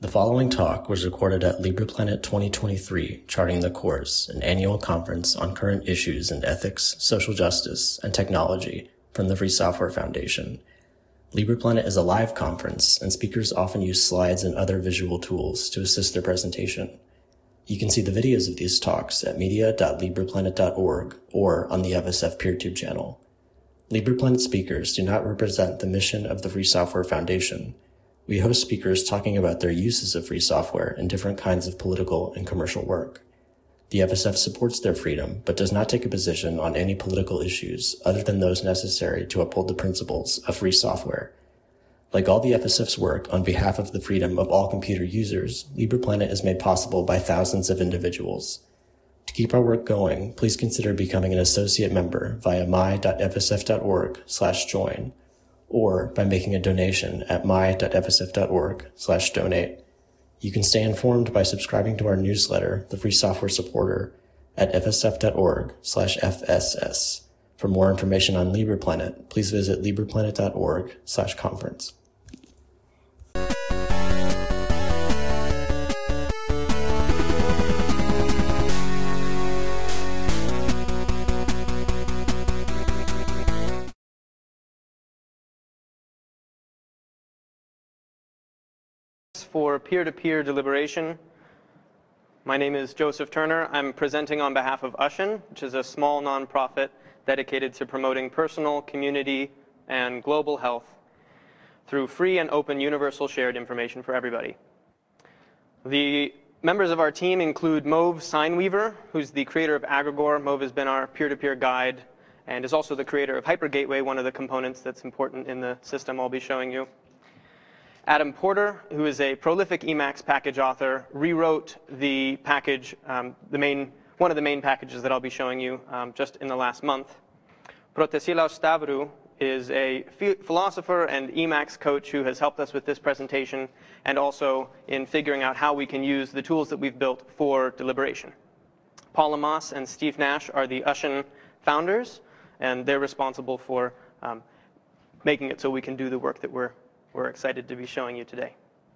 The following talk was recorded at LibrePlanet 2023, Charting the Course, an annual conference on current issues in ethics, social justice, and technology from the Free Software Foundation. LibrePlanet is a live conference, and speakers often use slides and other visual tools to assist their presentation. You can see the videos of these talks at media.libreplanet.org or on the FSF PeerTube channel. LibrePlanet speakers do not represent the mission of the Free Software Foundation. We host speakers talking about their uses of free software in different kinds of political and commercial work. The FSF supports their freedom, but does not take a position on any political issues other than those necessary to uphold the principles of free software. Like all the FSF's work on behalf of the freedom of all computer users, LibrePlanet is made possible by thousands of individuals. To keep our work going, please consider becoming an associate member via my.fsf.org/join. or by making a donation at my.fsf.org/donate. You can stay informed by subscribing to our newsletter, The Free Software Supporter, at fsf.org/fss. For more information on LibrePlanet, please visit libreplanet.org/conference. For peer-to-peer deliberation. My name is Joseph Turner. I'm presenting on behalf of Ushin, which is a small nonprofit dedicated to promoting personal, community, and global health through free and open universal shared information for everybody. The members of our team include Mauve Sineweaver, who's the creator of Agrigor. Mauve has been our peer-to-peer guide and is also the creator of Hypergateway, one of the components that's important in the system I'll be showing you. Adam Porter, who is a prolific Emacs package author, rewrote the package, one of the main packages that I'll be showing you just in the last month. Protesilaos Stavru is a philosopher and Emacs coach who has helped us with this presentation and also in figuring out how we can use the tools that we've built for deliberation. Paula Moss and Steve Nash are the Ushin founders, and they're responsible for making it so we can do the work that we're excited to be showing you today.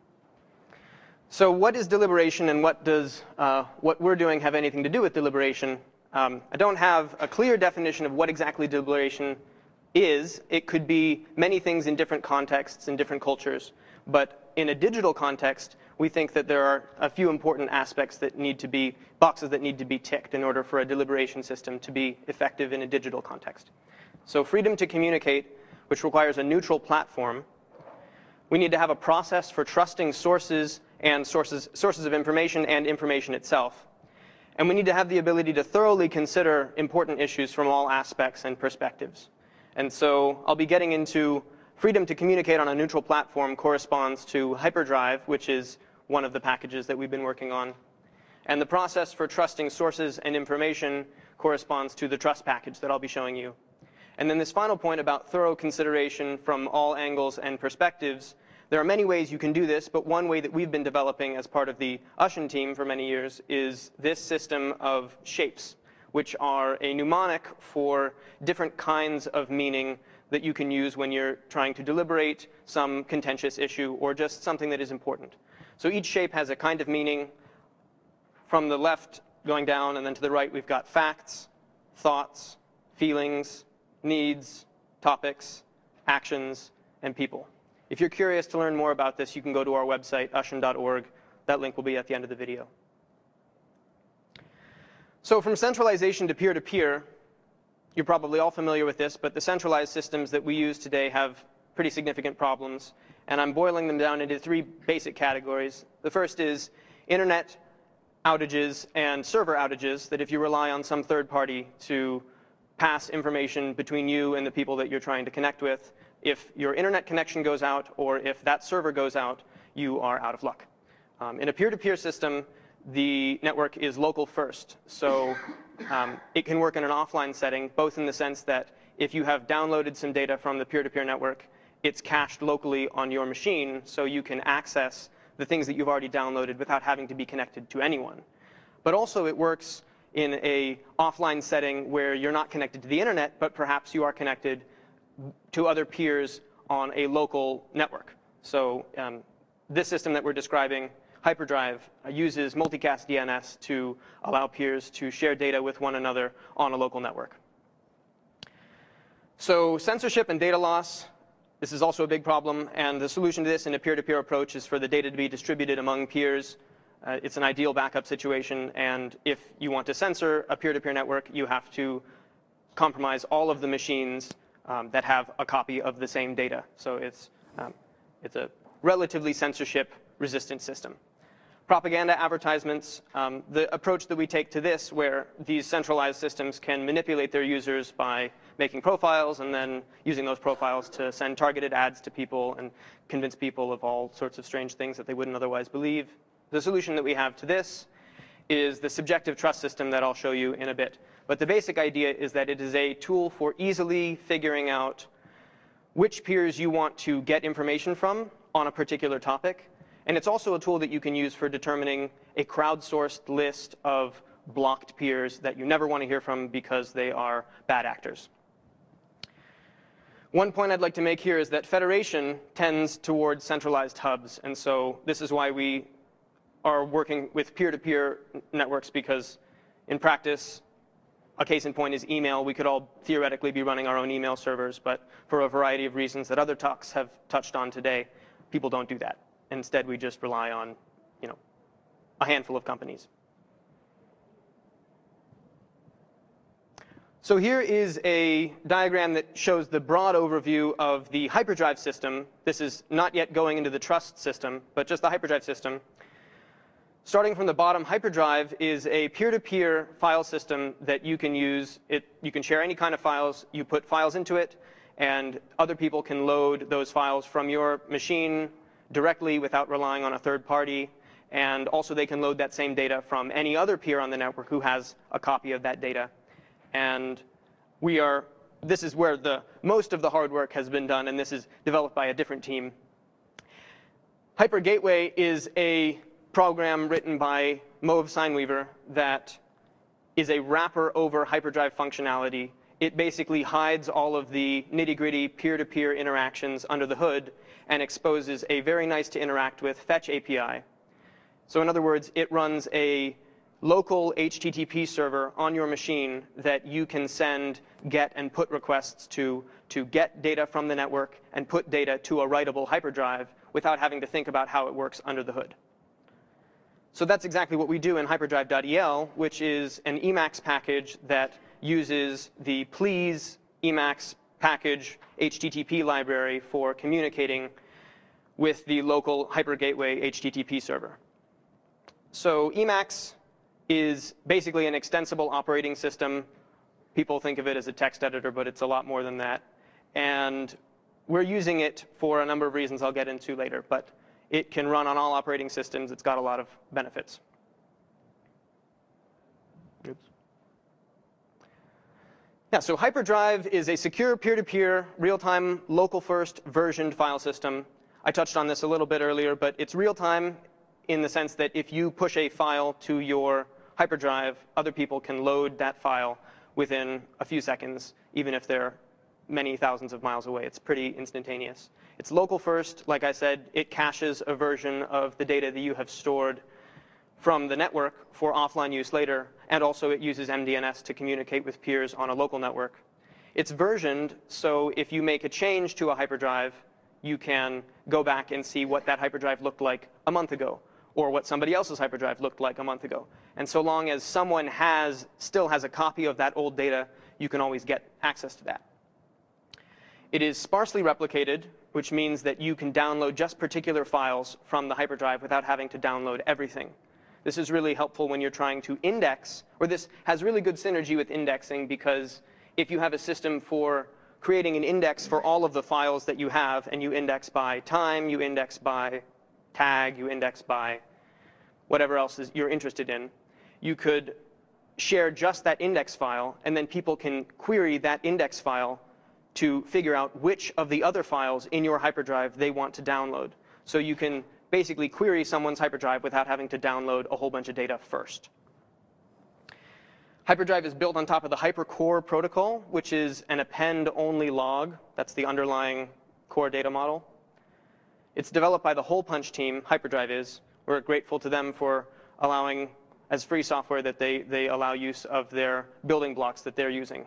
So what is deliberation, and what does what we're doing have anything to do with deliberation? I don't have a clear definition of what exactly deliberation is. It could be many things in different contexts, in different cultures. But in a digital context, we think that there are a few important aspects that need to be, boxes that need to be ticked in order for a deliberation system to be effective in a digital context. So freedom to communicate, which requires a neutral platform. We need to have a process for trusting sources and sources of information and information itself. And we need to have the ability to thoroughly consider important issues from all aspects and perspectives. And so I'll be getting into freedom to communicate on a neutral platform corresponds to Hyperdrive, which is one of the packages that we've been working on. And the process for trusting sources and information corresponds to the trust package that I'll be showing you. And then this final point about thorough consideration from all angles and perspectives. There are many ways you can do this, but one way that we've been developing as part of the Ushin team for many years is this system of shapes, which are a mnemonic for different kinds of meaning that you can use when you're trying to deliberate some contentious issue or just something that is important. So each shape has a kind of meaning. From the left going down and then to the right, we've got facts, thoughts, feelings, needs, topics, actions, and people. If you're curious to learn more about this, you can go to our website, ushin.org. That link will be at the end of the video. So from centralization to peer-to-peer, you're probably all familiar with this, but the centralized systems that we use today have pretty significant problems. And I'm boiling them down into three basic categories. The first is internet outages and server outages, that if you rely on some third party to pass information between you and the people that you're trying to connect with. If your internet connection goes out or if that server goes out, you are out of luck. In a peer-to-peer system, the network is local first. So it can work in an offline setting, both in the sense that if you have downloaded some data from the peer-to-peer network, it's cached locally on your machine, so you can access the things that you've already downloaded without having to be connected to anyone. But also it works in an offline setting where you're not connected to the internet, but perhaps you are connected to other peers on a local network. So this system that we're describing, Hyperdrive, uses multicast DNS to allow peers to share data with one another on a local network. So censorship and data loss, this is also a big problem, and the solution to this in a peer-to-peer approach is for the data to be distributed among peers. It's an ideal backup situation, and if you want to censor a peer-to-peer network, you have to compromise all of the machines that have a copy of the same data. So it's a relatively censorship-resistant system. Propaganda advertisements, the approach that we take to this, where these centralized systems can manipulate their users by making profiles and then using those profiles to send targeted ads to people and convince people of all sorts of strange things that they wouldn't otherwise believe. The solution that we have to this is the subjective trust system that I'll show you in a bit. But the basic idea is that it is a tool for easily figuring out which peers you want to get information from on a particular topic. And it's also a tool that you can use for determining a crowdsourced list of blocked peers that you never want to hear from because they are bad actors. One point I'd like to make here is that federation tends towards centralized hubs. And so this is why we are working with peer-to-peer networks, because in practice, a case in point is email. We could all theoretically be running our own email servers, but for a variety of reasons that other talks have touched on today, people don't do that. Instead, we just rely on, a handful of companies. So here is a diagram that shows the broad overview of the Hyperdrive system. This is not yet going into the trust system, but just the Hyperdrive system. Starting from the bottom, Hyperdrive is a peer-to-peer file system that you can use. You can share any kind of files. You put files into it, and other people can load those files from your machine directly without relying on a third party. And also they can load that same data from any other peer on the network who has a copy of that data. And this is where most of the hard work has been done, and this is developed by a different team. Hypergateway is a program written by Moe Sineweaver that is a wrapper over Hyperdrive functionality. It basically hides all of the nitty-gritty peer-to-peer interactions under the hood and exposes a very nice to interact with fetch API. So in other words, it runs a local HTTP server on your machine that you can send get and put requests to get data from the network and put data to a writable Hyperdrive without having to think about how it works under the hood. So that's exactly what we do in hyperdrive.el, which is an Emacs package that uses the please Emacs package HTTP library for communicating with the local Hypergateway HTTP server. So Emacs is basically an extensible operating system. People think of it as a text editor, but it's a lot more than that. And we're using it for a number of reasons I'll get into later. But it can run on all operating systems. It's got a lot of benefits. Oops. Yeah, so Hyperdrive is a secure peer-to-peer, real-time, local-first versioned file system. I touched on this a little bit earlier, but it's real-time in the sense that if you push a file to your Hyperdrive, other people can load that file within a few seconds, even if they're many thousands of miles away. It's pretty instantaneous. It's local first. Like I said, it caches a version of the data that you have stored from the network for offline use later, and also it uses MDNS to communicate with peers on a local network. It's versioned, so if you make a change to a Hyperdrive, you can go back and see what that Hyperdrive looked like a month ago, or what somebody else's Hyperdrive looked like a month ago. And so long as someone still has a copy of that old data, you can always get access to that. It is sparsely replicated, which means that you can download just particular files from the Hyperdrive without having to download everything. This is really helpful when you're trying to index, or this has really good synergy with indexing, because if you have a system for creating an index for all of the files that you have, and you index by time, you index by tag, you index by whatever else you're interested in, you could share just that index file, and then people can query that index file to figure out which of the other files in your Hyperdrive they want to download. So you can basically query someone's Hyperdrive without having to download a whole bunch of data first. Hyperdrive is built on top of the HyperCore protocol, which is an append-only log. That's the underlying core data model. It's developed by the Hole Punch team, Hyperdrive is. We're grateful to them for allowing, as free software, that they allow use of their building blocks that they're using.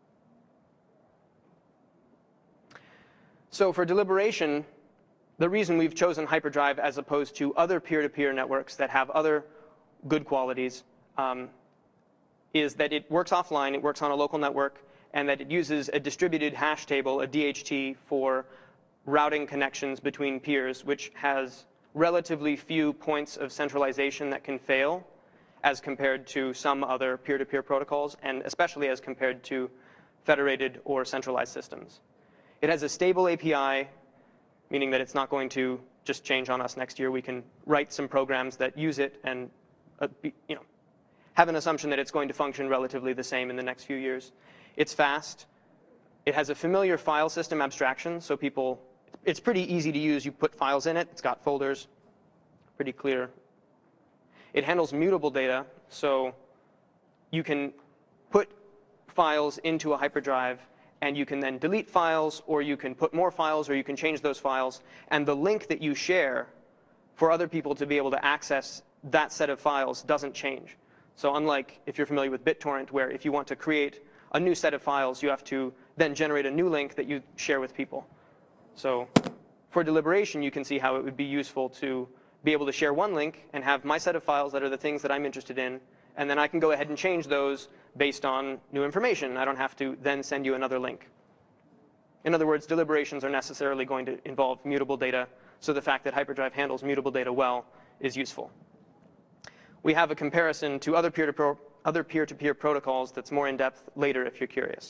So for deliberation, the reason we've chosen Hyperdrive as opposed to other peer-to-peer networks that have other good qualities is that it works offline, it works on a local network, and that it uses a distributed hash table, a DHT, for routing connections between peers, which has relatively few points of centralization that can fail as compared to some other peer-to-peer protocols, and especially as compared to federated or centralized systems. It has a stable API, meaning that it's not going to just change on us next year. We can write some programs that use it and have an assumption that it's going to function relatively the same in the next few years. It's fast. It has a familiar file system abstraction, so it's pretty easy to use. You put files in it. It's got folders, pretty clear. It handles mutable data, so you can put files into a hyperdrive, and you can then delete files, or you can put more files, or you can change those files. And the link that you share for other people to be able to access that set of files doesn't change. So unlike if you're familiar with BitTorrent, where if you want to create a new set of files, you have to then generate a new link that you share with people. So for deliberation, you can see how it would be useful to be able to share one link and have my set of files that are the things that I'm interested in, and then I can go ahead and change those based on new information. I don't have to then send you another link. In other words, deliberations are necessarily going to involve mutable data, so the fact that Hyperdrive handles mutable data well is useful. We have a comparison to other peer-to-peer protocols that's more in-depth later if you're curious.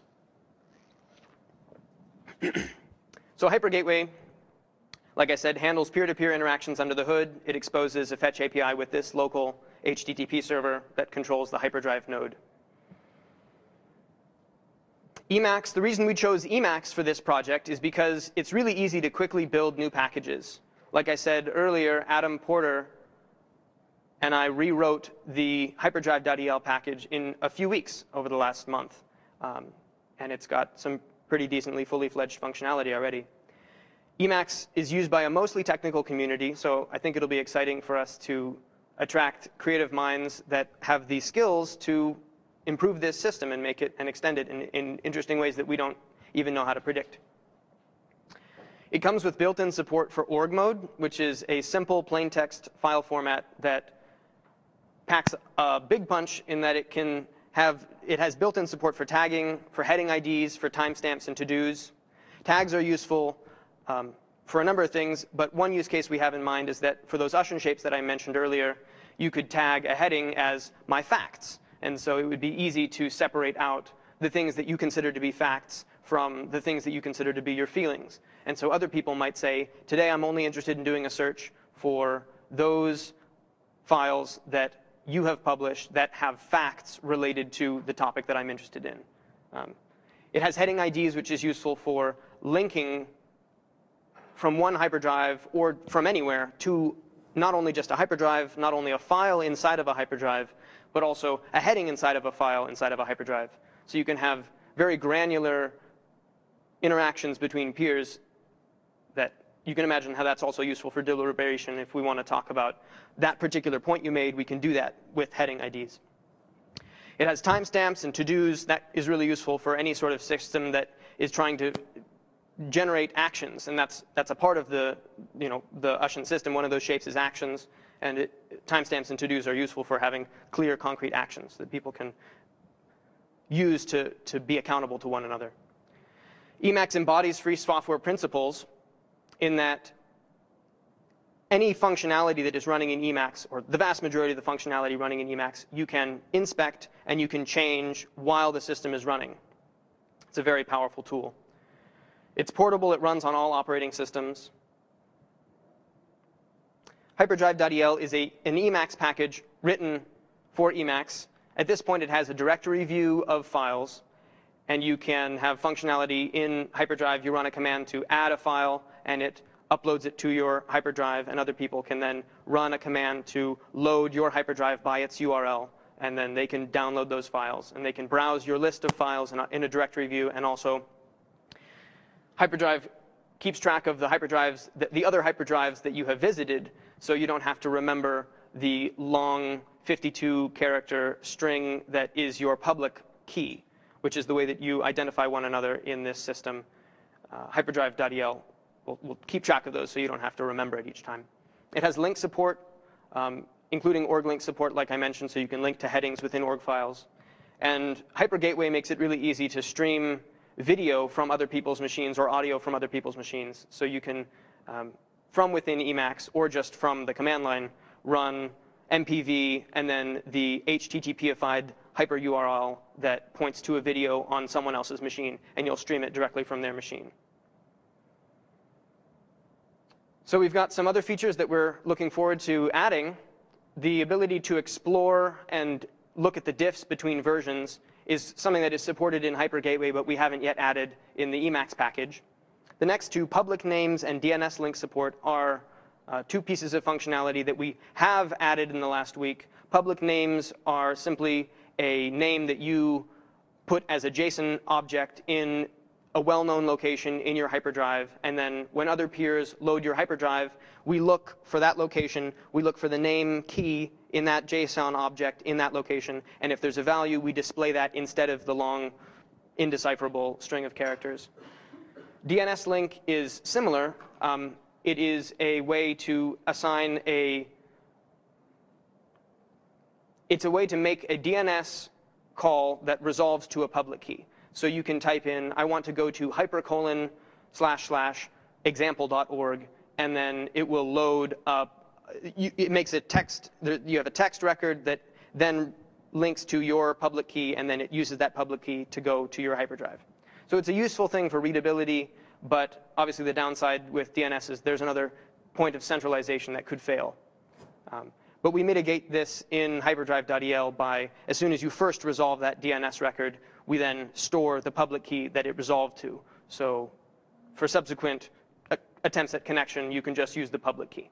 So Hypergateway, like I said, handles peer-to-peer interactions under the hood. It exposes a fetch API with this local HTTP server that controls the Hyperdrive node. Emacs, the reason we chose Emacs for this project is because it's really easy to quickly build new packages. Like I said earlier, Adam Porter and I rewrote the hyperdrive.el package in a few weeks over the last month. And it's got some pretty decently fully fledged functionality already. Emacs is used by a mostly technical community, so I think it'll be exciting for us to attract creative minds that have the skills to improve this system and make it and extend it in interesting ways that we don't even know how to predict. It comes with built-in support for org mode, which is a simple plain text file format that packs a big punch in that it has built-in support for tagging, for heading IDs, for timestamps and to-dos. Tags are useful for a number of things, but one use case we have in mind is that for those Ushin shapes that I mentioned earlier, you could tag a heading as my facts. And so it would be easy to separate out the things that you consider to be facts from the things that you consider to be your feelings. And so other people might say, today I'm only interested in doing a search for those files that you have published that have facts related to the topic that I'm interested in. It has heading IDs, which is useful for linking from one hyperdrive or from anywhere to not only just a hyperdrive, not only a file inside of a hyperdrive, but also a heading inside of a file inside of a hyperdrive. So you can have very granular interactions between peers that you can imagine how that's also useful for deliberation. If we want to talk about that particular point you made, we can do that with heading IDs. It has timestamps and to-dos. That is really useful for any sort of system that is trying to generate actions, and that's a part of the Ushin system. One of those shapes is actions, and timestamps and to-dos are useful for having clear, concrete actions that people can use to be accountable to one another. Emacs embodies free software principles in that any functionality that is running in Emacs, or the vast majority of the functionality running in Emacs, you can inspect and you can change while the system is running. It's a very powerful tool. It's portable. It runs on all operating systems. Hyperdrive.el is an Emacs package written for Emacs. At this point, it has a directory view of files, and you can have functionality in Hyperdrive. You run a command to add a file, and it uploads it to your Hyperdrive, and other people can then run a command to load your Hyperdrive by its URL, and then they can download those files, and they can browse your list of files in a directory view, and also Hyperdrive keeps track of the hyperdrives, the other hyperdrives that you have visited, so you don't have to remember the long 52-character string that is your public key, which is the way that you identify one another in this system. Hyperdrive.el will keep track of those so you don't have to remember it each time. It has link support, including org link support, like I mentioned, so you can link to headings within org files. And HyperGateway makes it really easy to stream video from other people's machines or audio from other people's machines. So you can, from within Emacs or just from the command line, run MPV and then the HTTP-ified hyper URL that points to a video on someone else's machine, and you'll stream it directly from their machine. So we've got some other features that we're looking forward to adding. The ability to explore and look at the diffs between versions is something that is supported in HyperGateway, but we haven't yet added in the Emacs package. The next two, public names and DNS link support, are two pieces of functionality that we have added in the last week. Public names are simply a name that you put as a JSON object in a well-known location in your hyperdrive, and then when other peers load your hyperdrive, we look for that location, we look for the name key in that JSON object in that location, and if there's a value, we display that instead of the long, indecipherable string of characters. DNS link is similar. It is a way to assign it's a way to make a DNS call that resolves to a public key. So you can type in, I want to go to //example.org, and then it will load up. It makes a text. You have a text record that then links to your public key, and then it uses that public key to go to your hyperdrive. So it's a useful thing for readability, but obviously the downside with DNS is there's another point of centralization that could fail. But we mitigate this in hyperdrive.el by, as soon as you first resolve that DNS record, we then store the public key that it resolved to. So for subsequent attempts at connection, you can just use the public key.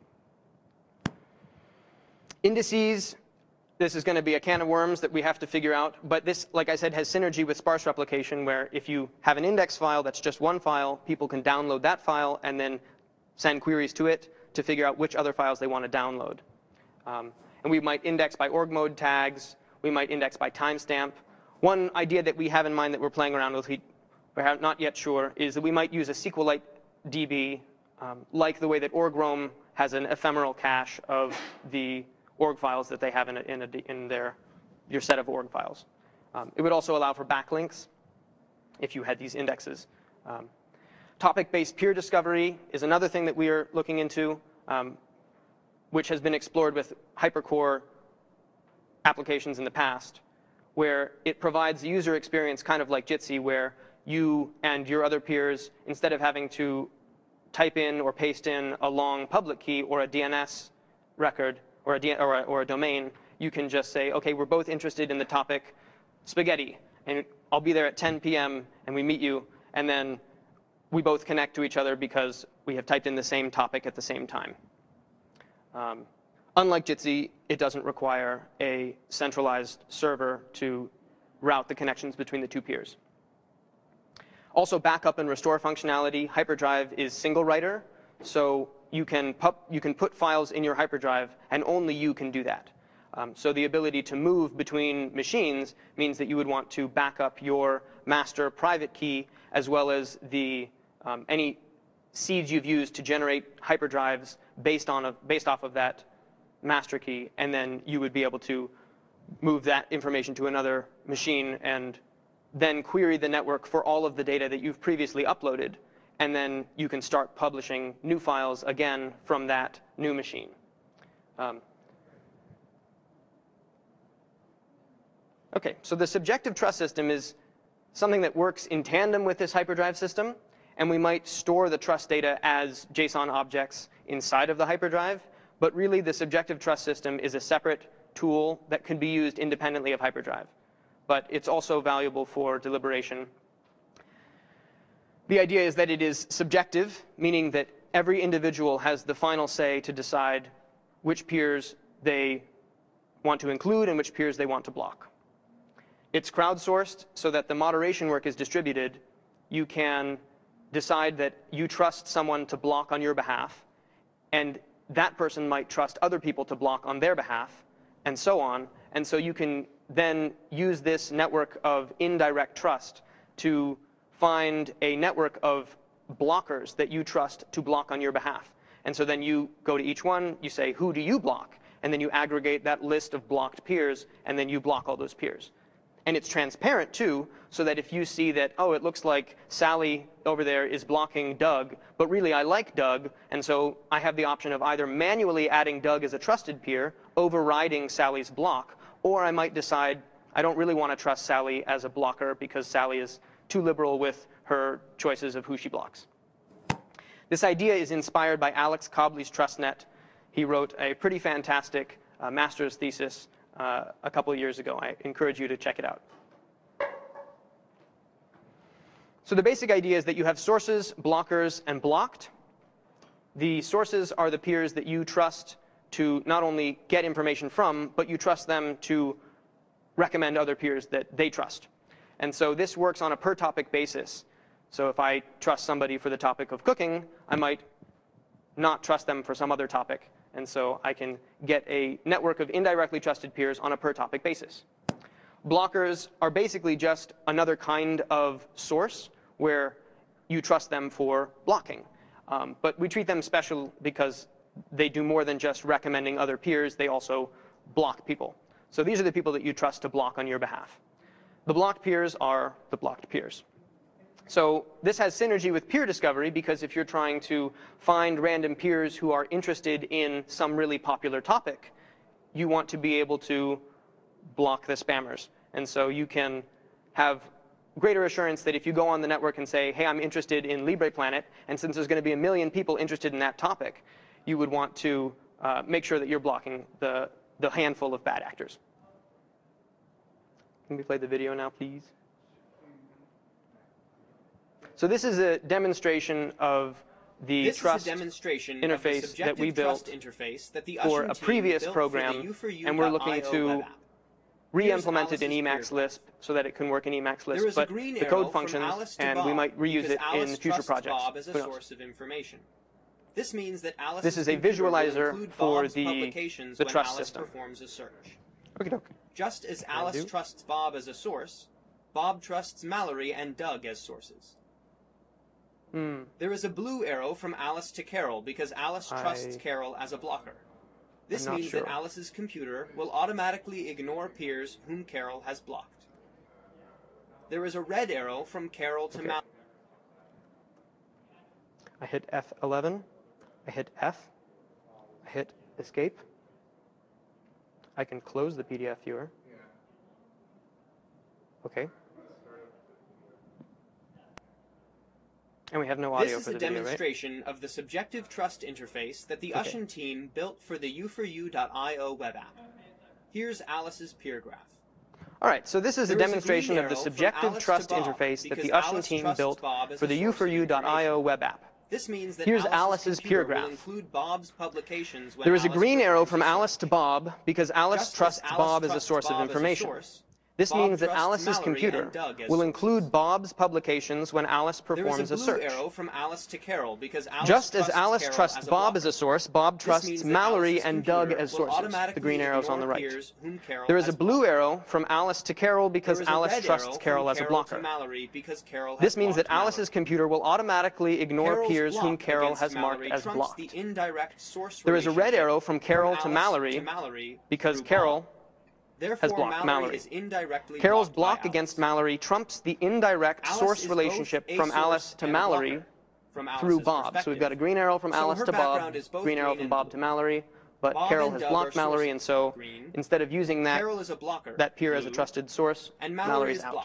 Indices, this is going to be a can of worms that we have to figure out. But this, like I said, has synergy with sparse replication, where if you have an index file that's just one file, people can download that file and then send queries to it to figure out which other files they want to download. And we might index by org mode tags. We might index by timestamp. One idea that we have in mind that we're playing around with, we're not yet sure, is that we might use a SQLite DB, like the way that OrgRoam has an ephemeral cache of the org files that they have in your set of org files. It would also allow for backlinks if you had these indexes. Topic-based peer discovery is another thing that we are looking into, which has been explored with HyperCore applications in the past, where it provides the user experience kind of like Jitsi, where you and your other peers, instead of having to type in or paste in a long public key or a DNS record or a domain, you can just say, OK, we're both interested in the topic spaghetti, and I'll be there at 10 p.m., and we meet you, and then we both connect to each other because we have typed in the same topic at the same time. Unlike Jitsi, it doesn't require a centralized server to route the connections between the two peers. Also, backup and restore functionality. Hyperdrive is single writer, so you can put files in your hyperdrive, and only you can do that. So the ability to move between machines means that you would want to back up your master private key, as well as the any seeds you've used to generate hyperdrives based off of that master key, and then you would be able to move that information to another machine and then query the network for all of the data that you've previously uploaded, and then you can start publishing new files again from that new machine. OK, so the subjective trust system is something that works in tandem with this hyperdrive system, and we might store the trust data as JSON objects inside of the hyperdrive. But really, the subjective trust system is a separate tool that can be used independently of hyperdrive. But it's also valuable for deliberation. The idea is that it is subjective, meaning that every individual has the final say to decide which peers they want to include and which peers they want to block. It's crowdsourced so that the moderation work is distributed. You can decide that you trust someone to block on your behalf, and that person might trust other people to block on their behalf, and so on. And so you can then use this network of indirect trust to find a network of blockers that you trust to block on your behalf. And so then you go to each one, you say, who do you block? And then you aggregate that list of blocked peers, and then you block all those peers. And it's transparent, too, so that if you see that, oh, it looks like Sally over there is blocking Doug, but really I like Doug, and so I have the option of either manually adding Doug as a trusted peer, overriding Sally's block, or I might decide I don't really want to trust Sally as a blocker because Sally is too liberal with her choices of who she blocks. This idea is inspired by Alex Cobley's TrustNet. He wrote a pretty fantastic master's thesis a couple of years ago. I encourage you to check it out. So the basic idea is that you have sources, blockers, and blocked. The sources are the peers that you trust to not only get information from, but you trust them to recommend other peers that they trust. And so this works on a per topic basis. So if I trust somebody for the topic of cooking, I might not trust them for some other topic. And so I can get a network of indirectly trusted peers on a per topic basis. Blockers are basically just another kind of source where you trust them for blocking. But we treat them special because they do more than just recommending other peers. They also block people. So these are the people that you trust to block on your behalf. The blocked peers are the blocked peers. So this has synergy with peer discovery because if you're trying to find random peers who are interested in some really popular topic, you want to be able to block the spammers. And so you can have greater assurance that if you go on the network and say, hey, I'm interested in LibrePlanet, and since there's going to be 1 million people interested in that topic, you would want to make sure that you're blocking the handful of bad actors. Can we play the video now, please? So this is a demonstration of the trust interface that we built for a previous program, and we're looking to re-implement it in Emacs Lisp so that it can work in Emacs Lisp. But the code functions, and we might reuse it in future projects. This means that Alice's this is a visualizer for the trust system. Just as Alice trusts Bob as a source, Bob trusts Mallory and Doug as sources. There is a blue arrow from Alice to Carol because Alice trusts Carol as a blocker. This means that Alice's computer will automatically ignore peers whom Carol has blocked. There is a red arrow from Carol to Mallory. I hit F11. I hit F. I hit Escape. I can close the PDF viewer. OK. And we have no audio for the video, right? This is a demonstration of the subjective trust interface that the Ushin team built for the U4U.io web app. Here's Alice's peer graph. All right, so this is a demonstration of the subjective trust interface that the Ushin team built for the U4U.io web app. This means that here's Alice's peer graph. There is a green arrow from Alice to Bob because Alice trusts Bob as a source of information. This means that Alice's computer will include Bob's publications when Alice performs a search. Just as Alice trusts Bob as a source, Bob trusts Mallory and Doug as sources. The green arrow's on the right. There is a blue arrow from Alice to Carol because Alice trusts Carol as a blocker. This means that Alice's computer will automatically ignore peers whom Carol has marked as blocked. There is a red arrow from Carol to Mallory because Carol has blocked Mallory. Carol's block against Mallory trumps the indirect source relationship from Alice to Mallory through Bob. So we've got a green arrow from Alice to Bob, green arrow from Bob to Mallory, but Carol has blocked Mallory, and so instead of using that peer as a trusted source, Mallory's out.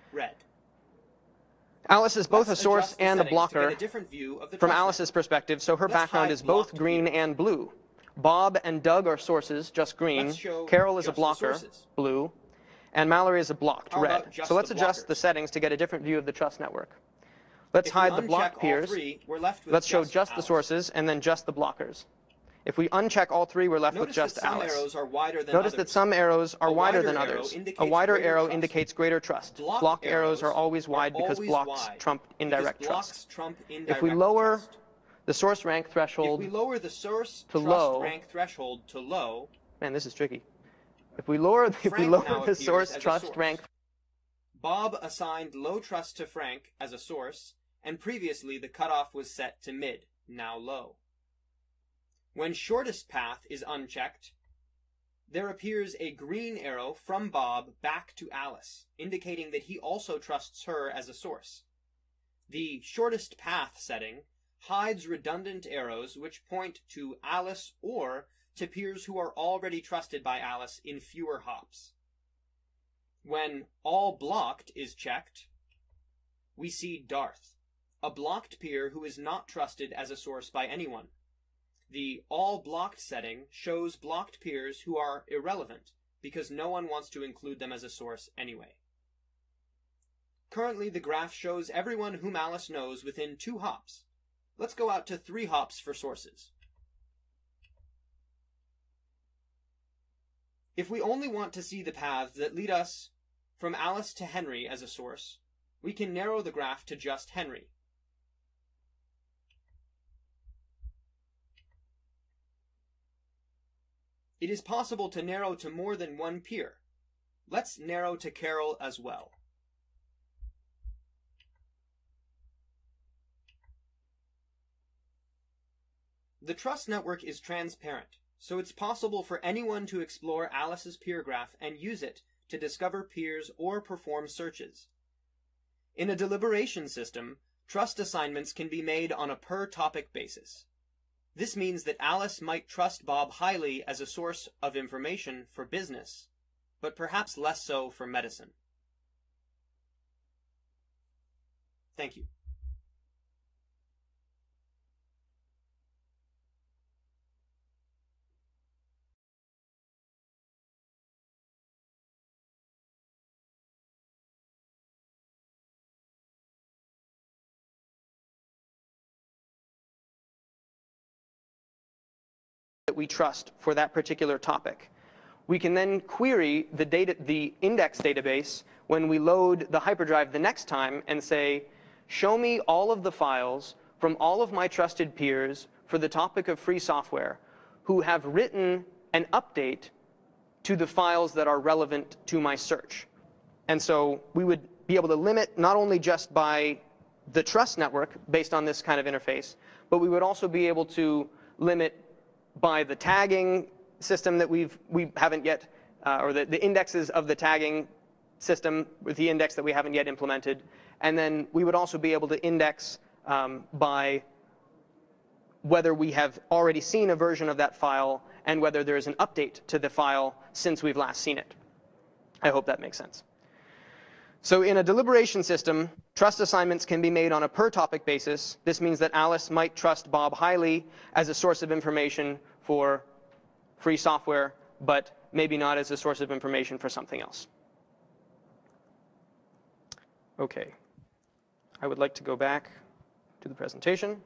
Alice is both a source and a blocker from Alice's perspective, so her background is both green and blue. Bob and Doug are sources, just green. Carol is a blocker, blue. And Mallory is a blocked, red. So let's adjust the settings to get a different view of the trust network. Let's hide the blocked peers. Let's show just the sources and then just the blockers. If we uncheck all three, we're left with Notice just that some Alice. arrows are wider than Notice others. that some arrows are A wider wider than arrow others. indicates A wider greater arrow trust. indicates greater trust. Blocked Blocked arrows are arrows always wide are because always blocks wide, trump indirect because blocks trust. trump indirect If we lower trust. the source rank If threshold, we lower the source to trust low- rank threshold to low, man, this is tricky. If we lower Frank now the appears source as a trust source. rank, Bob assigned low trust to Frank as a source, and previously the cutoff was set to mid, now low. When shortest path is unchecked, there appears a green arrow from Bob back to Alice, indicating that he also trusts her as a source. The shortest path setting hides redundant arrows which point to Alice or to peers who are already trusted by Alice in fewer hops. When all blocked is checked, we see Darth, a blocked peer who is not trusted as a source by anyone. The all blocked setting shows blocked peers who are irrelevant because no one wants to include them as a source anyway. Currently, the graph shows everyone whom Alice knows within 2 hops. Let's go out to 3 hops for sources. If we only want to see the paths that lead us from Alice to Henry as a source, we can narrow the graph to just Henry. It is possible to narrow to more than one peer. Let's narrow to Carol as well. The trust network is transparent, so it's possible for anyone to explore Alice's peer graph and use it to discover peers or perform searches. In a deliberation system, trust assignments can be made on a per-topic basis. This means that Alice might trust Bob highly as a source of information for business, but perhaps less so for medicine. Thank you. that we trust for that particular topic. We can then query the index database when we load the hyperdrive the next time and say, show me all of the files from all of my trusted peers for the topic of free software who have written an update to the files that are relevant to my search. And so we would be able to limit not only just by the trust network based on this kind of interface, but we would also be able to limit by the tagging system that we haven't yet, or the indexes of the tagging system with the index that we haven't yet implemented. And then we would also be able to index by whether we have already seen a version of that file and whether there is an update to the file since we've last seen it. I hope that makes sense. So in a deliberation system, trust assignments can be made on a per-topic basis. This means that Alice might trust Bob highly as a source of information for free software, but maybe not as a source of information for something else. OK. I would like to go back to the presentation.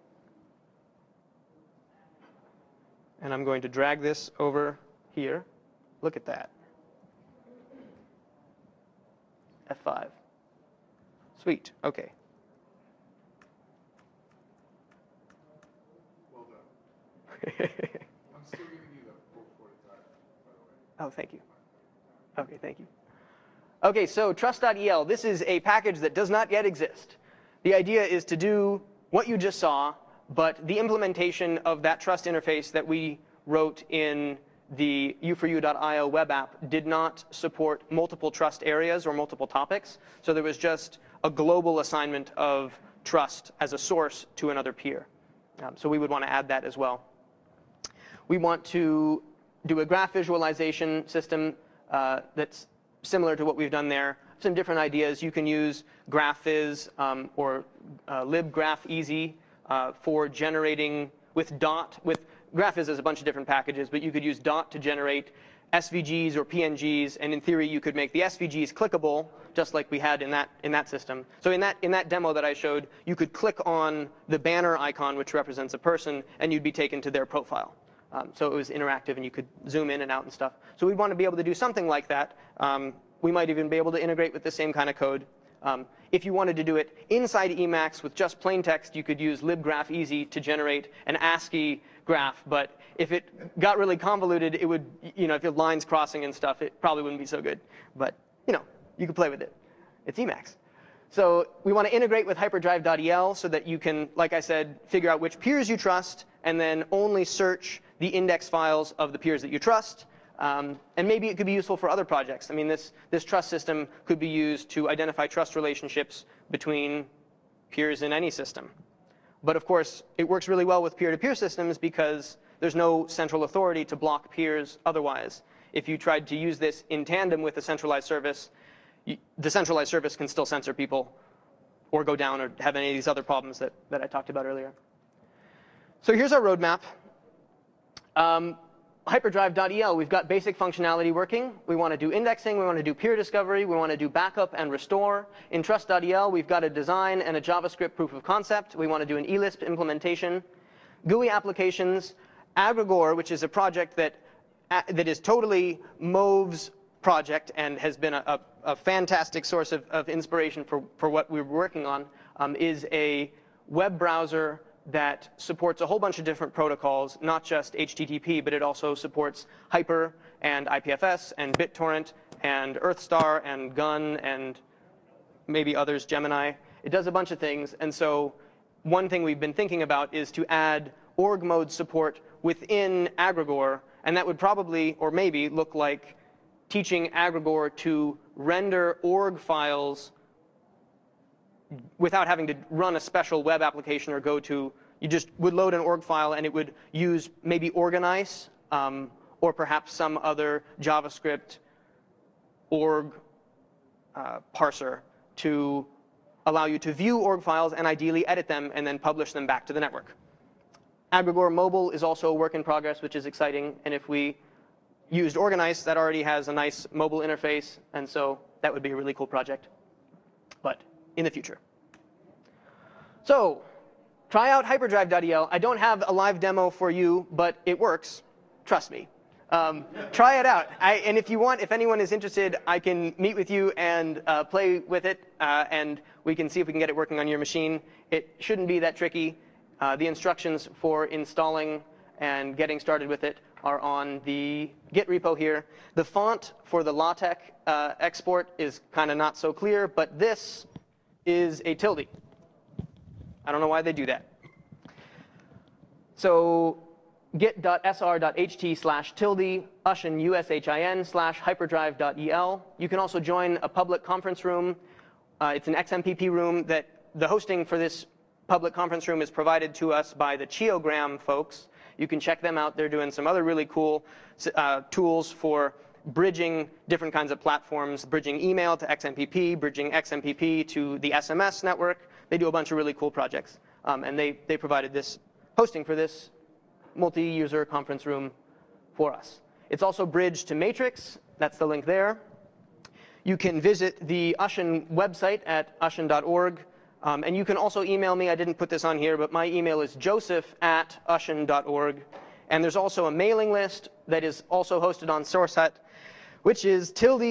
And I'm going to drag this over here. Look at that. F5. Sweet. OK. Well done. I'm still giving you the full 45, by the way. Oh, thank you. OK, thank you. OK, so trust.el, this is a package that does not yet exist. The idea is to do what you just saw, but the implementation of that trust interface that we wrote in the u4u.io web app did not support multiple trust areas or multiple topics. So there was just a global assignment of trust as a source to another peer. So we would want to add that as well. We want to do a graph visualization system that's similar to what we've done there. Some different ideas. You can use GraphViz or libgrapheasy for generating with dot. GraphViz has a bunch of different packages, but you could use dot to generate SVGs or PNGs, and in theory, you could make the SVGs clickable, just like we had in that system. So in that demo that I showed, you could click on the banner icon, which represents a person, and you'd be taken to their profile. So it was interactive, and you could zoom in and out and stuff. So we'd want to be able to do something like that. We might even be able to integrate with the same kind of code. If you wanted to do it inside Emacs with just plain text, you could use libgraph-easy to generate an ASCII graph. But if it got really convoluted, it would, if you had lines crossing and stuff, it probably wouldn't be so good. But, you could play with it. It's Emacs. So we want to integrate with hyperdrive.el so that you can, like I said, figure out which peers you trust, and then only search the index files of the peers that you trust. And maybe it could be useful for other projects. I mean, this trust system could be used to identify trust relationships between peers in any system. But of course, it works really well with peer-to-peer systems because there's no central authority to block peers otherwise. If you tried to use this in tandem with a centralized service, the centralized service can still censor people or go down or have any of these other problems that I talked about earlier. So here's our roadmap. Hyperdrive.el, we've got basic functionality working. We want to do indexing. We want to do peer discovery. We want to do backup and restore. In trust.el, we've got a design and a JavaScript proof of concept. We want to do an eLisp implementation. GUI applications, Agrigor, which is a project that is totally Move's project and has been a fantastic source of inspiration for what we were working on, is a web browser that supports a whole bunch of different protocols, not just HTTP, but it also supports Hyper and IPFS and BitTorrent and EarthStar and Gun and maybe others, Gemini. It does a bunch of things. And so one thing we've been thinking about is to add org mode support within Agrigor. And that would probably, or maybe, look like teaching Agrigor to render org files without having to run a special web application or you just would load an org file and it would use maybe Organize or perhaps some other JavaScript org parser to allow you to view org files and ideally edit them and then publish them back to the network. Agrigor Mobile is also a work in progress, which is exciting. And if we used Organize, that already has a nice mobile interface. And so that would be a really cool project. But in the future. So try out hyperdrive.el. I don't have a live demo for you, but it works. Trust me. Try it out. And if anyone is interested, I can meet with you and play with it. And we can see if we can get it working on your machine. It shouldn't be that tricky. The instructions for installing and getting started with it are on the Git repo here. The font for the LaTeX export is kind of not so clear, but this is a tilde. I don't know why they do that. So git.sr.ht/tilde ushin ushin/hyperdrive.el. You can also join a public conference room. It's an XMPP room that the hosting for this public conference room is provided to us by the Chiogram folks. You can check them out. They're doing some other really cool tools for bridging different kinds of platforms, bridging email to XMPP, bridging XMPP to the SMS network. They do a bunch of really cool projects. And they provided this hosting for this multi-user conference room for us. It's also bridged to Matrix. That's the link there. You can visit the Ushin website at ushin.org. And you can also email me. I didn't put this on here, but my email is joseph@ushin.org. And there's also a mailing list that is also hosted on SourceHut, which is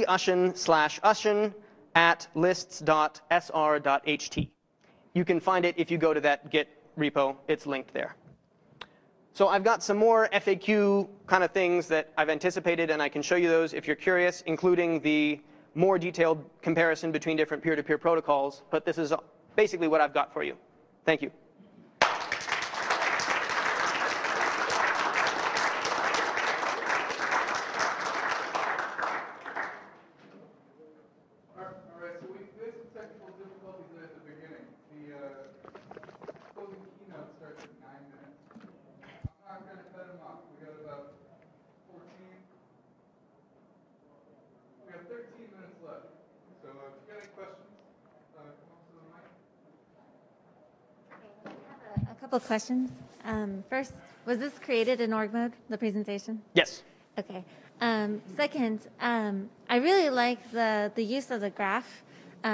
tilde/ushin@lists.sr.ht. You can find it if you go to that Git repo. It's linked there. So I've got some more FAQ kind of things that I've anticipated, and I can show you those if you're curious, including the more detailed comparison between different peer-to-peer protocols. But this is basically what I've got for you. Thank you. All right, so we had some technical difficulties there at the beginning. The closing keynote starts at 9 minutes. I'm not going to cut them off. We got about 14. We have 13 minutes left. So if you got any questions, come up to the mic. I have a couple of questions. First, was this created in org mode, the presentation? Yes. Okay. Second, I really like the use of the graph.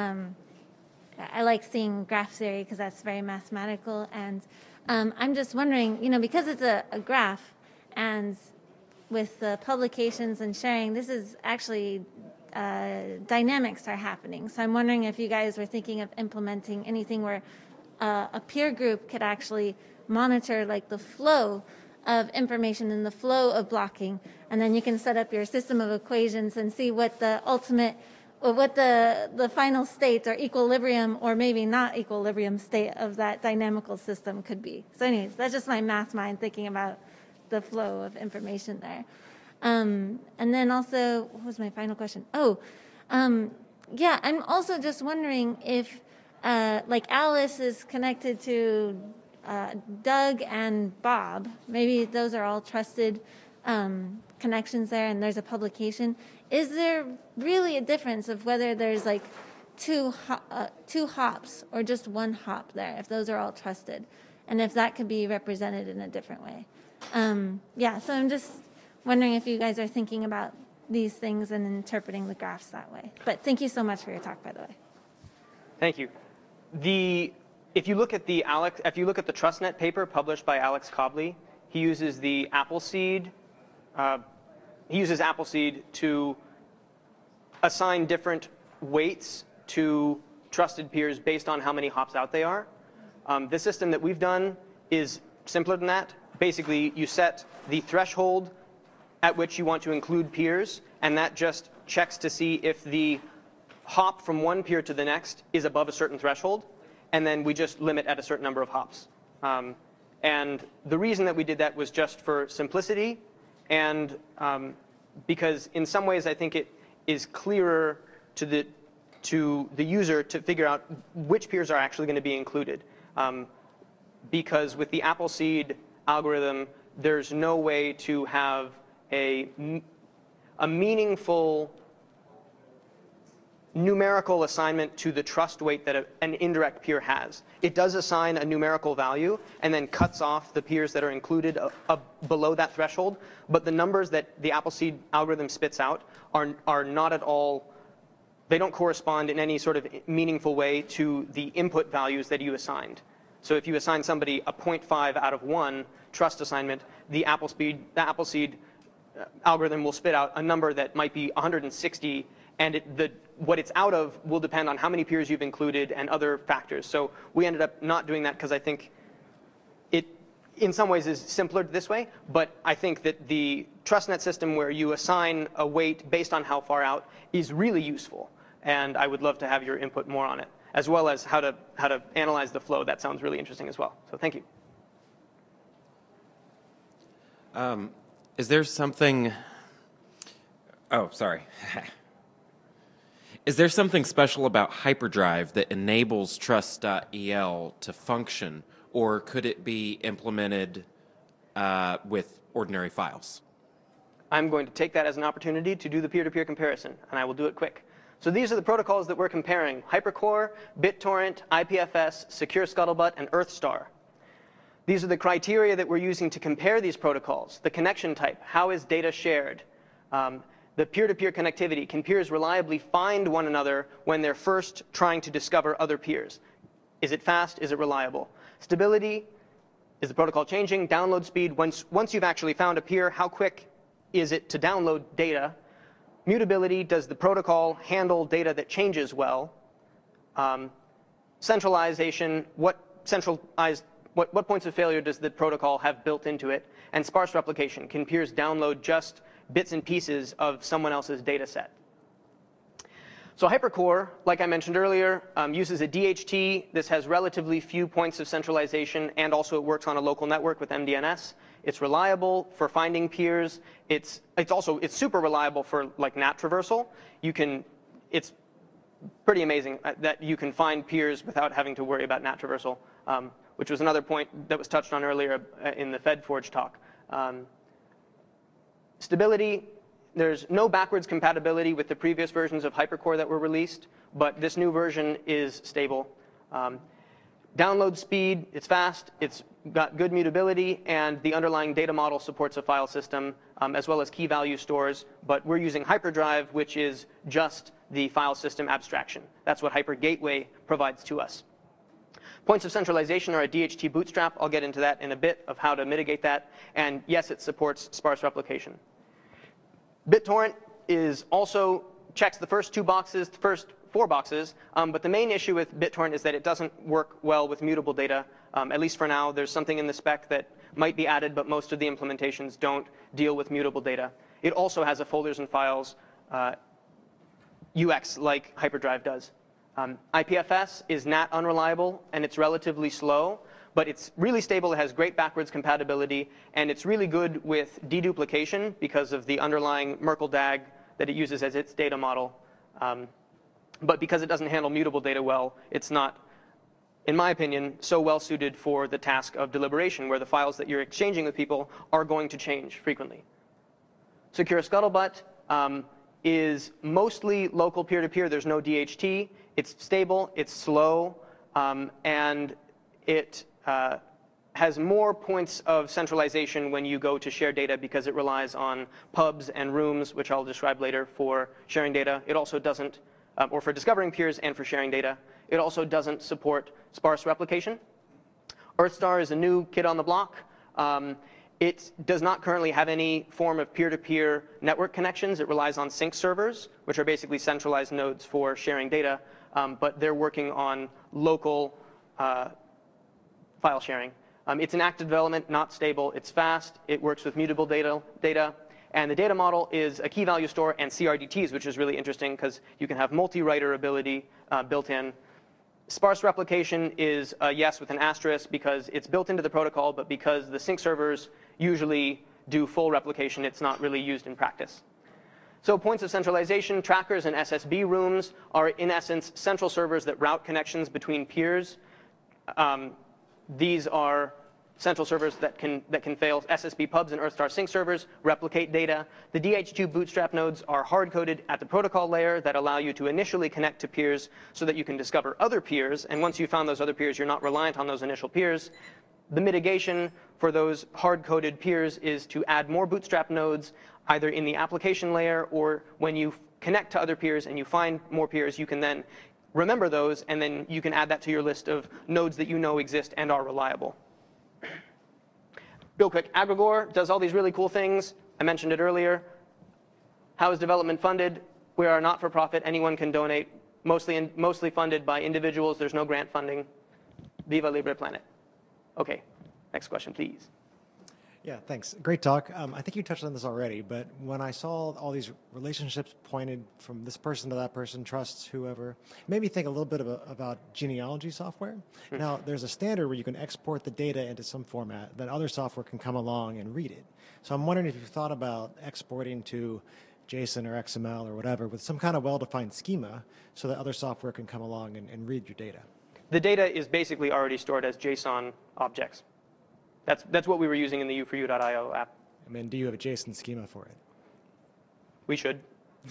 I like seeing graph theory because that's very mathematical. And I'm just wondering, because it's a graph, And with the publications and sharing, this is actually dynamics are happening. So I'm wondering if you guys were thinking of implementing anything where a peer group could actually monitor like the flow of information and the flow of blocking, and then you can set up your system of equations and see what the ultimate, or what the final state or equilibrium or maybe not equilibrium state of that dynamical system could be. So anyways, that's just my math mind thinking about the flow of information there. And then also, what was my final question? Yeah, I'm also just wondering if, like Alice is connected to Doug and Bob. Maybe those are all trusted connections there, and there's a publication. Is there really a difference of whether there's like two hops or just one hop there, if those are all trusted, and if that could be represented in a different way? Yeah, so I'm just wondering if you guys are thinking about these things and interpreting the graphs that way. But thank you so much for your talk, by the way. Thank you. If you look at the TrustNet paper published by Alex Cobley, he uses the Appleseed. He uses Appleseed to assign different weights to trusted peers based on how many hops out they are. The system that we've done is simpler than that. Basically, you set the threshold at which you want to include peers, and that just checks to see if the hop from one peer to the next is above a certain threshold, and then we just limit at a certain number of hops. And the reason that we did that was just for simplicity, and because in some ways I think it is clearer to the user to figure out which peers are actually going to be included. Because with the Appleseed algorithm, there's no way to have a meaningful numerical assignment to the trust weight that an indirect peer has. It does assign a numerical value and then cuts off the peers that are included below that threshold, but the numbers that the Appleseed algorithm spits out are not at all, they don't correspond in any sort of meaningful way to the input values that you assigned. So if you assign somebody a 0.5 out of 1 trust assignment, the Appleseed algorithm will spit out a number that might be 160, and what it's out of will depend on how many peers you've included and other factors. So we ended up not doing that because I think it, in some ways, is simpler this way. But I think that the TrustNet system where you assign a weight based on how far out is really useful. And I would love to have your input more on it, as well as how to analyze the flow. That sounds really interesting as well. So thank you. Is there something... Oh, sorry. Is there something special about Hyperdrive that enables trust.el to function, or could it be implemented with ordinary files? I'm going to take that as an opportunity to do the peer-to-peer comparison, and I will do it quick. So these are the protocols that we're comparing: HyperCore, BitTorrent, IPFS, Secure Scuttlebutt, and EarthStar. These are the criteria that we're using to compare these protocols. The connection type, how is data shared? The peer-to-peer connectivity, can peers reliably find one another when they're first trying to discover other peers? Is it fast? Is it reliable? Stability, is the protocol changing? Download speed, once you've actually found a peer, how quick is it to download data? Mutability, does the protocol handle data that changes well? Centralization, what points of failure does the protocol have built into it? And sparse replication, can peers download just bits and pieces of someone else's data set? So HyperCore, like I mentioned earlier, uses a DHT. This has relatively few points of centralization, and also it works on a local network with MDNS. It's reliable for finding peers. It's super reliable for like NAT traversal. It's pretty amazing that you can find peers without having to worry about NAT traversal, which was another point that was touched on earlier in the FedForge talk. Stability, there's no backwards compatibility with the previous versions of HyperCore that were released, but this new version is stable. Download speed, it's fast, it's got good mutability, and the underlying data model supports a file system, as well as key value stores, but we're using Hyperdrive, which is just the file system abstraction. That's what HyperGateway provides to us. Points of centralization are a DHT bootstrap. I'll get into that in a bit of how to mitigate that. And yes, it supports sparse replication. BitTorrent is also checks the first 2 boxes, the first 4 boxes. But the main issue with BitTorrent is that it doesn't work well with mutable data. At least for now, there's something in the spec that might be added, but most of the implementations don't deal with mutable data. It also has a folders and files UX like Hyperdrive does. IPFS is NAT unreliable, and it's relatively slow, but it's really stable. It has great backwards compatibility, and it's really good with deduplication because of the underlying Merkle DAG that it uses as its data model. But because it doesn't handle mutable data well, it's not, in my opinion, so well suited for the task of deliberation, where the files that you're exchanging with people are going to change frequently. Secure Scuttlebutt is mostly local peer-to-peer. There's no DHT. It's stable, it's slow, and it has more points of centralization when you go to share data because it relies on pubs and rooms, which I'll describe later, for sharing data. It also doesn't, or for discovering peers and for sharing data. It also doesn't support sparse replication. EarthStar is a new kid on the block. It does not currently have any form of peer-to-peer network connections. It relies on sync servers, which are basically centralized nodes for sharing data. But they're working on local file sharing. It's in active development, not stable. It's fast. It works with mutable data. And the data model is a key value store and CRDTs, which is really interesting because you can have multi-writer ability built in. Sparse replication is a yes with an asterisk because it's built into the protocol, but because the sync servers usually do full replication, it's not really used in practice. So points of centralization, trackers, and SSB rooms are, in essence, central servers that route connections between peers. These are central servers that can fail. SSB pubs and EarthStar sync servers replicate data. The DH2 bootstrap nodes are hard-coded at the protocol layer that allow you to initially connect to peers so that you can discover other peers. And once you've found those other peers, you're not reliant on those initial peers. The mitigation for those hard-coded peers is to add more bootstrap nodes either in the application layer or when you connect to other peers and you find more peers, you can then remember those, and then you can add that to your list of nodes that you know exist and are reliable. Real quick, Agrigor does all these really cool things. I mentioned it earlier. How is development funded? We are not-for-profit. Anyone can donate, mostly funded by individuals. There's no grant funding. Viva Libre Planet. OK, next question, please. Yeah, thanks. Great talk. I think you touched on this already, but when I saw all these relationships pointed from this person to that person, trusts, whoever, it made me think a little bit about genealogy software. Now, there's a standard where you can export the data into some format, then other software can come along and read it. So I'm wondering if you've thought about exporting to JSON or XML or whatever with some kind of well-defined schema so that other software can come along and read your data. The data is basically already stored as JSON objects. That's what we were using in the U4U.io app. I mean, do you have a JSON schema for it? We should.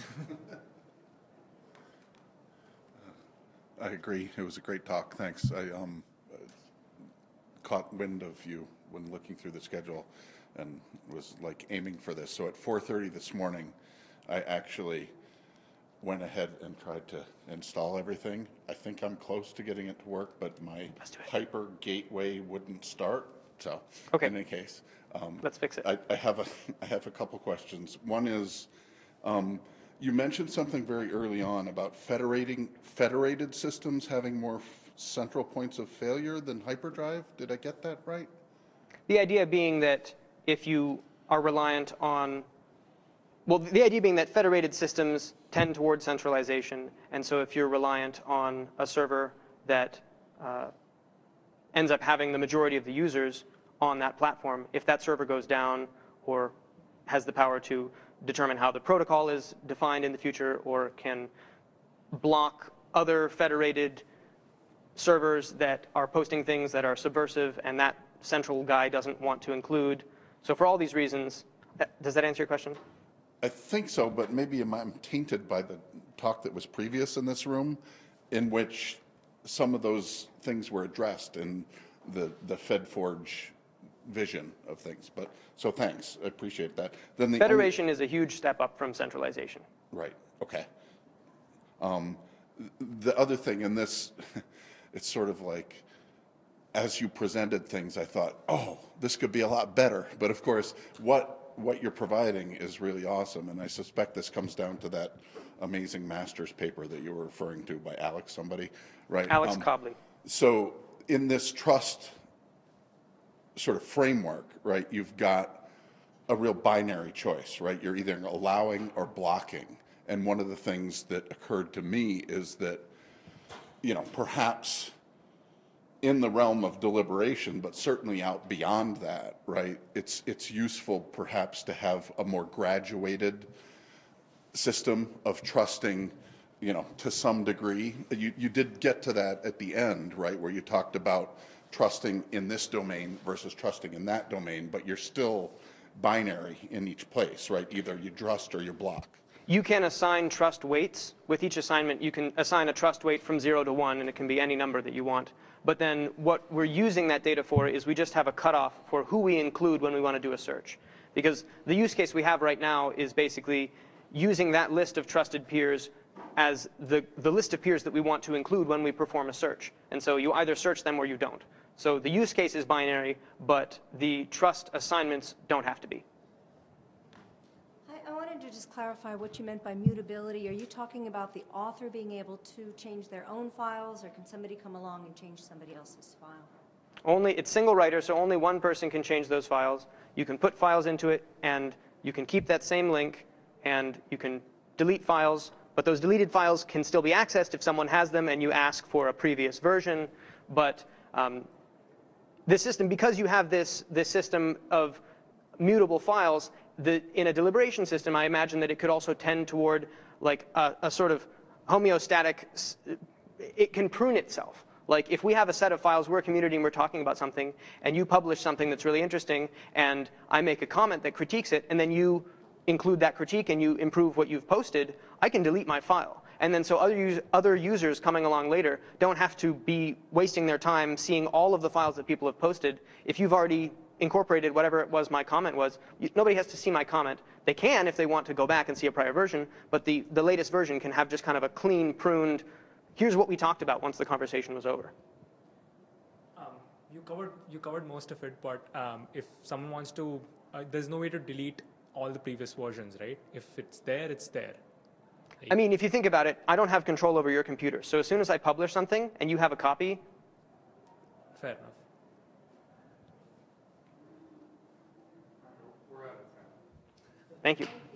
I agree. It was a great talk. Thanks. I caught wind of you when looking through the schedule and was like aiming for this. So at 4:30 this morning, I actually went ahead and tried to install everything. I think I'm close to getting it to work, but my Hyper gateway wouldn't start. So, okay. In any case, let's fix it. I have a couple questions. One is, you mentioned something very early on about federated systems having more central points of failure than Hyperdrive. Did I get that right? The idea being that if you are reliant on, well, the idea being that federated systems tend toward centralization, and so if you're reliant on a server that ends up having the majority of the users on that platform, if that server goes down or has the power to determine how the protocol is defined in the future or can block other federated servers that are posting things that are subversive and that central guy doesn't want to include. So for all these reasons, does that answer your question? I think so, but maybe I'm tainted by the talk that was previous in this room in which some of those things were addressed in the FedForge vision of things. But so thanks, I appreciate that. Then the federation is a huge step up from centralization. Right. Okay. The other thing, and this, it's sort of like as you presented things, I thought, oh, this could be a lot better. But of course, what you're providing is really awesome, and I suspect this comes down to that amazing master's paper that you were referring to by Alex somebody, right? Alex Cobley. So in this trust sort of framework, right, you've got a real binary choice, right? You're either allowing or blocking. And one of the things that occurred to me is that, you know, perhaps in the realm of deliberation, but certainly out beyond that, right, it's useful perhaps to have a more graduated system of trusting, you know, to some degree. You did get to that at the end, right, where you talked about trusting in this domain versus trusting in that domain, but you're still binary in each place, right? Either you trust or you block. You can assign trust weights. With each assignment, you can assign a trust weight from 0 to 1, and it can be any number that you want. But then what we're using that data for is we just have a cutoff for who we include when we want to do a search. Because the use case we have right now is basically using that list of trusted peers as the list of peers that we want to include when we perform a search. And so you either search them or you don't. So the use case is binary, but the trust assignments don't have to be. I wanted to just clarify what you meant by mutability. Are you talking about the author being able to change their own files, or can somebody come along and change somebody else's file? It's single writer, so only one person can change those files. You can put files into it, and you can keep that same link, and you can delete files, but those deleted files can still be accessed if someone has them and you ask for a previous version. But this system, because you have this system of mutable files, in a deliberation system, I imagine that it could also tend toward like a sort of homeostatic, it can prune itself. Like if we have a set of files, we're a community and we're talking about something, and you publish something that's really interesting, and I make a comment that critiques it, and then you include that critique and you improve what you've posted, I can delete my file. And then so other users coming along later don't have to be wasting their time seeing all of the files that people have posted. If you've already incorporated whatever it was my comment was, nobody has to see my comment. They can if they want to go back and see a prior version, but the latest version can have just kind of a clean, pruned, here's what we talked about once the conversation was over. You covered most of it, but if someone wants to, there's no way to delete all the previous versions, right? If it's there, it's there. I mean, if you think about it, I don't have control over your computer. So as soon as I publish something and you have a copy. Fair enough. Thank you.